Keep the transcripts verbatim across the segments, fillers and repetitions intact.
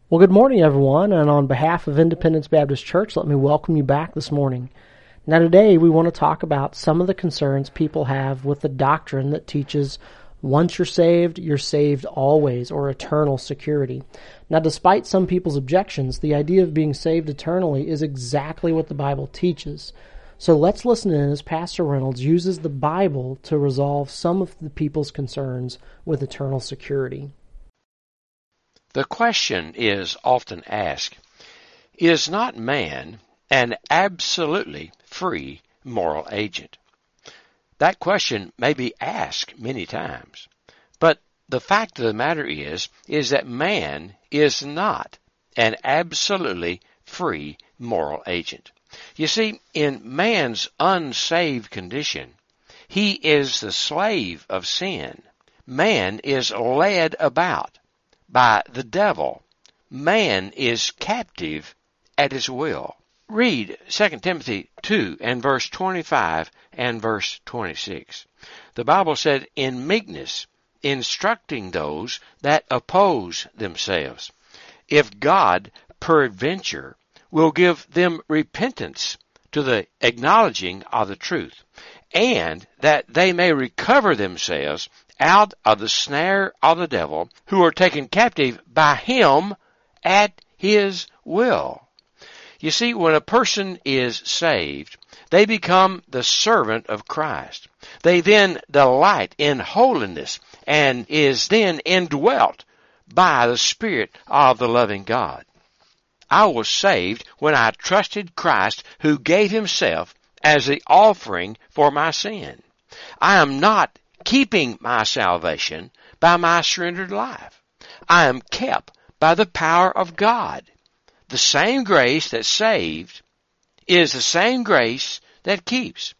Well, good morning, everyone, and on behalf of Independence Baptist Church, let me welcome you back this morning. Now, today we want to talk about some of the concerns people have with the doctrine that teaches once you're saved, you're saved always, or eternal security. Now, despite some people's objections, the idea of being saved eternally is exactly what the Bible teaches. So let's listen in as Pastor Reynolds uses the Bible to resolve some of the people's concerns with eternal security. The question is often asked, is not man an absolutely free moral agent? That question may be asked many times, but the fact of the matter is, is that man is not an absolutely free moral agent. You see, in man's unsaved condition, he is the slave of sin. Man is led about by the devil. Man is captive at his will. Read Second Timothy two and verse twenty-five and verse twenty-six. The Bible said, in meekness, instructing those that oppose themselves, if God peradventure will give them repentance to the acknowledging of the truth, and that they may recover themselves out of the snare of the devil, who are taken captive by him at his will. You see, when a person is saved, they become the servant of Christ. They then delight in holiness and is then indwelt by the Spirit of the loving God. I was saved when I trusted Christ, who gave himself as the offering for my sin. I am not keeping my salvation by my surrendered life. I am kept by the power of God. The same grace that saved is the same grace that keeps.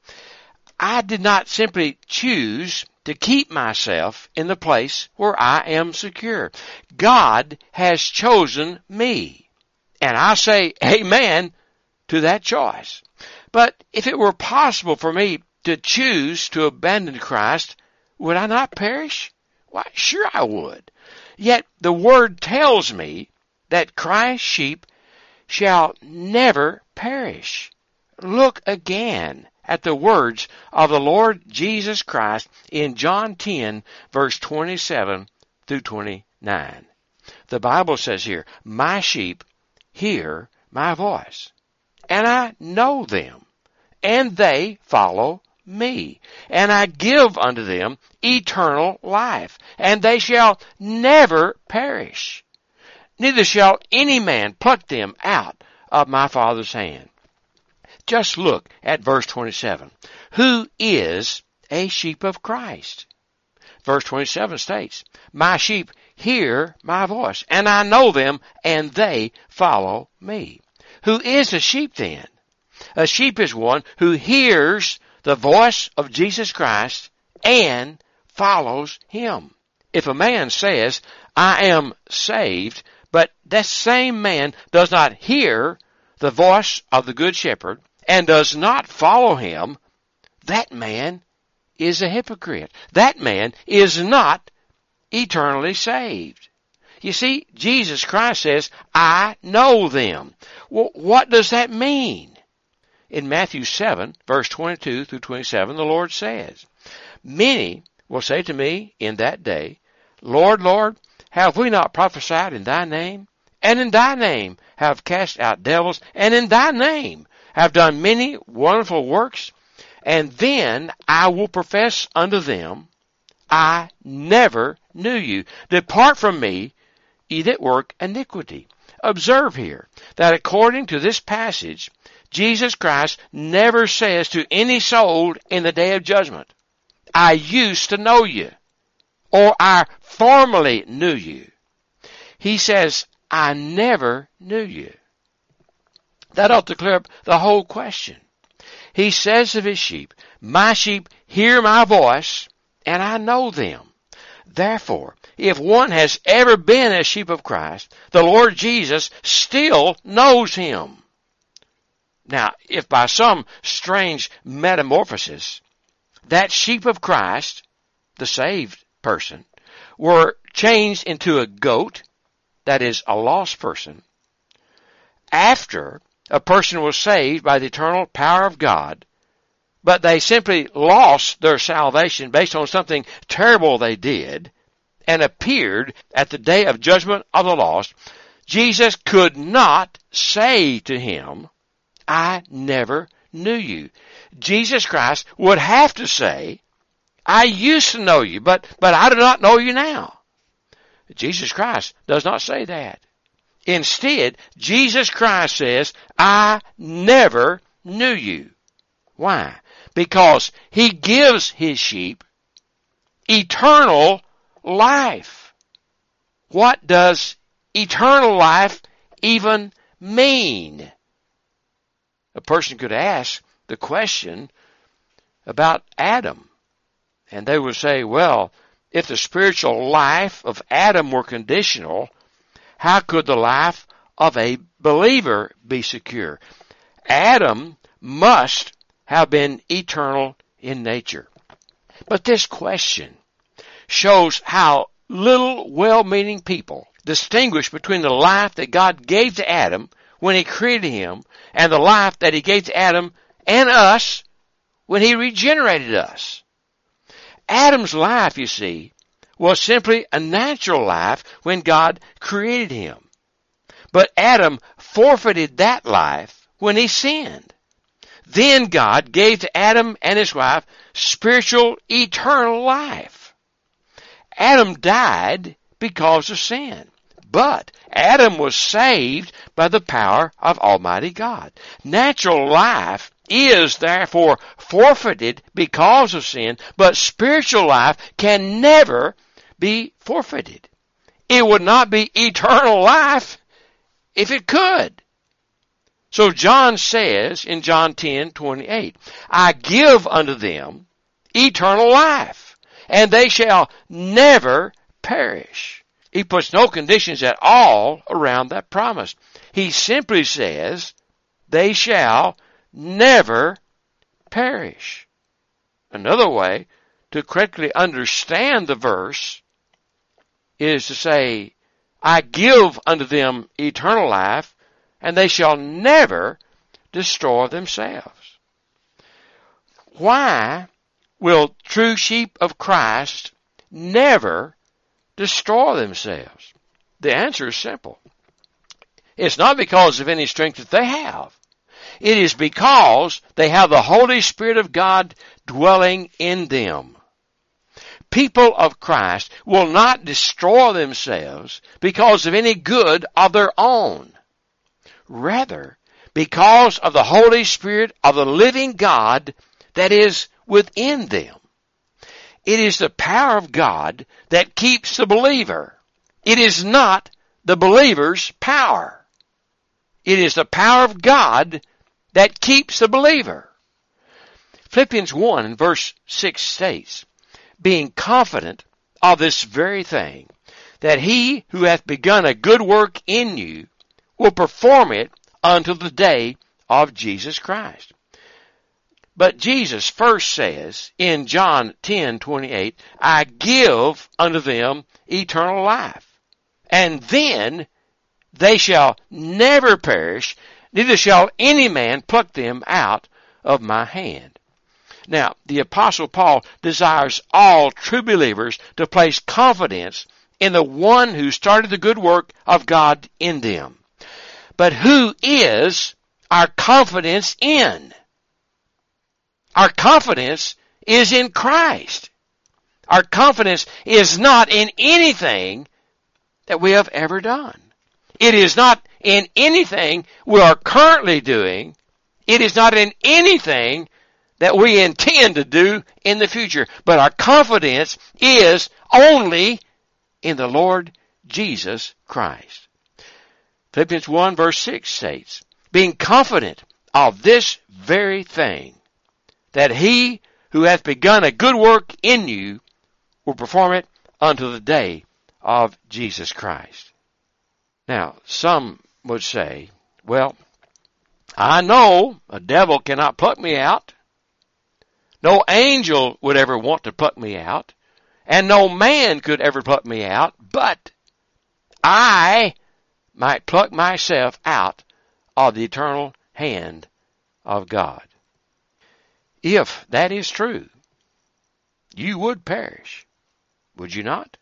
I did not simply choose to keep myself in the place where I am secure. God has chosen me, and I say amen to that choice. But if it were possible for me to choose to abandon Christ, would I not perish? Why, sure I would. Yet the Word tells me that Christ's sheep shall never perish. Look again at the words of the Lord Jesus Christ in John ten, verse twenty-seven through twenty-nine. The Bible says here, my sheep hear my voice, and I know them, and they follow me, and I give unto them eternal life, and they shall never perish, neither shall any man pluck them out of my Father's hand. Just look at verse twenty-seven. Who is a sheep of Christ? Verse twenty-seven states, my sheep hear my voice, and I know them, and they follow me. Who is a sheep then? A sheep is one who hears the voice of Jesus Christ and follows him. If a man says, I am saved, but that same man does not hear the voice of the Good Shepherd and does not follow him, that man is a hypocrite. That man is not eternally saved. You see, Jesus Christ says, I know them. Well, what does that mean? In Matthew seven, verse twenty-two through twenty-seven, the Lord says, many will say to me in that day, Lord, Lord, have we not prophesied in thy name? And in thy name have cast out devils, and in thy name have done many wonderful works? And then I will profess unto them, I never knew you. Depart from me, ye that work iniquity. Observe here that according to this passage, Jesus Christ never says to any soul in the day of judgment, I used to know you, or I formerly knew you. He says, I never knew you. That ought to clear up the whole question. He says of his sheep, my sheep hear my voice, and I know them. Therefore, if one has ever been a sheep of Christ, the Lord Jesus still knows him. Now, if by some strange metamorphosis, that sheep of Christ, the saved person, were changed into a goat, that is a lost person, after a person was saved by the eternal power of God, but they simply lost their salvation based on something terrible they did and appeared at the day of judgment of the lost, Jesus could not say to him, I never knew you. Jesus Christ would have to say, I used to know you, but, but I do not know you now. Jesus Christ does not say that. Instead, Jesus Christ says, I never knew you. Why? Because he gives his sheep eternal life. What does eternal life even mean? A person could ask the question about Adam, and they would say, well, if the spiritual life of Adam were conditional, how could the life of a believer be secure? Adam must have been eternal in nature. But this question shows how little well-meaning people distinguish between the life that God gave to Adam when he created him and the life that he gave to Adam and us when he regenerated us. Adam's life, you see, was simply a natural life when God created him. But Adam forfeited that life when he sinned. Then God gave to Adam and his wife spiritual, eternal life. Adam died because of sin. But Adam was saved by the power of Almighty God. Natural life is therefore forfeited because of sin, but spiritual life can never be forfeited. It would not be eternal life if it could. So John says in John ten twenty-eight, I give unto them eternal life, and they shall never perish. He puts no conditions at all around that promise. He simply says, they shall never perish. Another way to correctly understand the verse is to say, I give unto them eternal life, and they shall never destroy themselves. Why will true sheep of Christ never destroy themselves? The answer is simple. It's not because of any strength that they have. It is because they have the Holy Spirit of God dwelling in them. People of Christ will not destroy themselves because of any good of their own. Rather, because of the Holy Spirit of the living God that is within them. It is the power of God that keeps the believer. It is not the believer's power. It is the power of God that keeps the believer. Philippians one and verse six states, being confident of this very thing, that he who hath begun a good work in you will perform it until the day of Jesus Christ. But Jesus first says in John ten twenty-eight, I give unto them eternal life, and then they shall never perish, neither shall any man pluck them out of my hand. Now, the Apostle Paul desires all true believers to place confidence in the one who started the good work of God in them. But who is our confidence in? Our confidence is in Christ. Our confidence is not in anything that we have ever done. It is not in anything we are currently doing. It is not in anything that we intend to do in the future. But our confidence is only in the Lord Jesus Christ. Philippians one verse six states, being confident of this very thing, that he who hath begun a good work in you will perform it unto the day of Jesus Christ. Now, some would say, well, I know a devil cannot pluck me out. No angel would ever want to pluck me out. And no man could ever pluck me out. But I might pluck myself out of the eternal hand of God. If that is true, you would perish, would you not?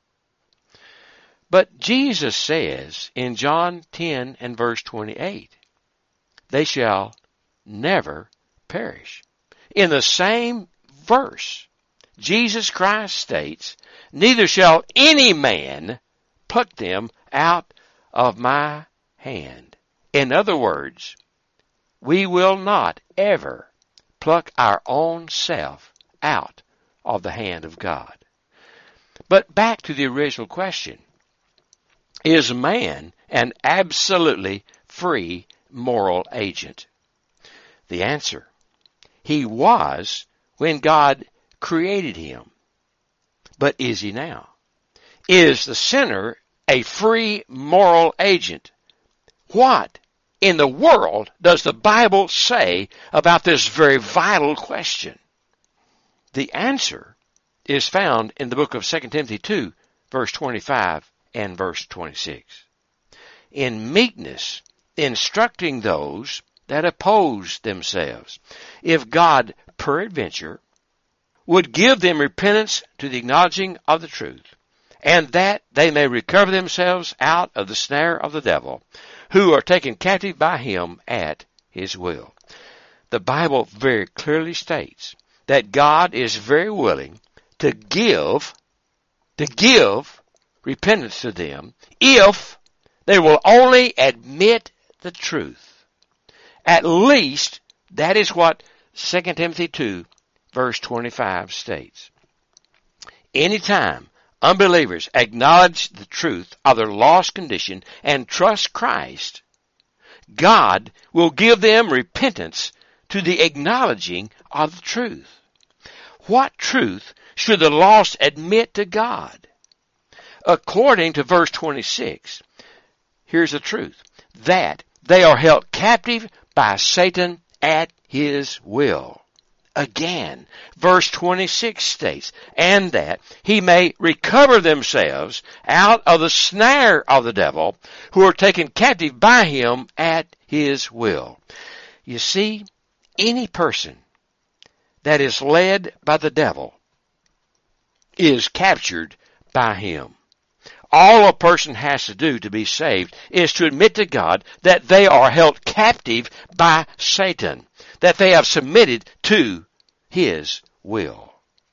But Jesus says in John ten and verse twenty-eight, they shall never perish. In the same verse, Jesus Christ states, neither shall any man pluck them out of my hand. In other words, we will not ever pluck our own self out of the hand of God. But back to the original question. Is man an absolutely free moral agent? The answer, he was when God created him. But is he now? Is the sinner a free moral agent? What in the world does the Bible say about this very vital question? The answer is found in the book of Second Timothy two, verse twenty-five and verse twenty-six. In meekness, instructing those that oppose themselves, if God peradventure would give them repentance to the acknowledging of the truth, and that they may recover themselves out of the snare of the devil, who are taken captive by him at his will. The Bible very clearly states that God is very willing to give, to give repentance to them if they will only admit the truth. At least that is what Second Timothy two, verse twenty-five states. Anytime unbelievers acknowledge the truth of their lost condition and trust Christ, God will give them repentance to the acknowledging of the truth. What truth should the lost admit to God? According to verse twenty-six, here's the truth, that they are held captive by Satan at his will. Again, verse twenty-six states, and that he may recover themselves out of the snare of the devil, who are taken captive by him at his will. You see, any person that is led by the devil is captured by him. All a person has to do to be saved is to admit to God that they are held captive by Satan, that they have submitted to his will.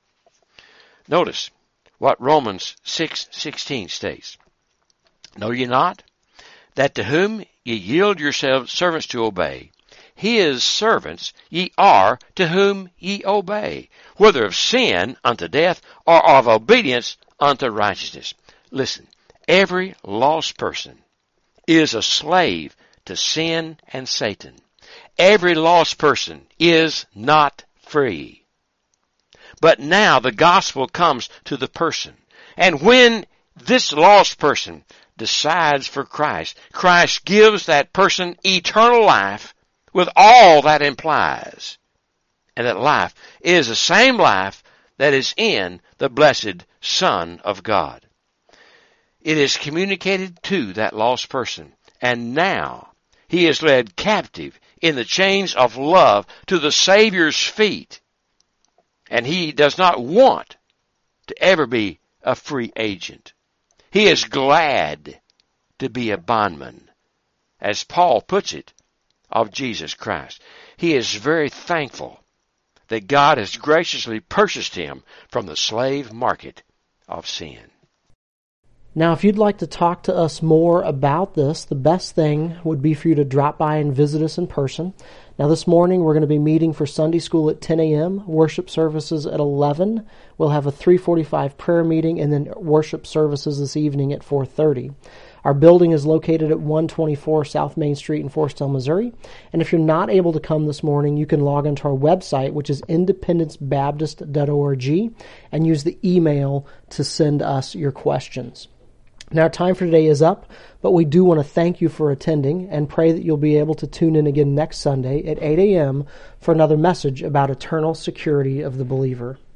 Notice what Romans six sixteen states. Know ye not that to whom ye yield yourselves servants to obey, his servants ye are to whom ye obey, whether of sin unto death or of obedience unto righteousness. Listen, every lost person is a slave to sin and Satan. Every lost person is not free. But now the gospel comes to the person. And when this lost person decides for Christ, Christ gives that person eternal life with all that implies. And that life is the same life that is in the blessed Son of God. It is communicated to that lost person, and now he is led captive in the chains of love to the Savior's feet. And he does not want to ever be a free agent. He is glad to be a bondman, as Paul puts it, of Jesus Christ. He is very thankful that God has graciously purchased him from the slave market of sin. Now, if you'd like to talk to us more about this, the best thing would be for you to drop by and visit us in person. Now, this morning we're going to be meeting for Sunday school at ten a.m., worship services at eleven. We'll have a three forty-five prayer meeting, and then worship services this evening at four thirty. Our building is located at one twenty-four South Main Street in Forestell, Missouri. And if you're not able to come this morning, you can log into our website, which is independence baptist dot org, and use the email to send us your questions. Now, time for today is up, but we do want to thank you for attending and pray that you'll be able to tune in again next Sunday at eight a.m. for another message about eternal security of the believer.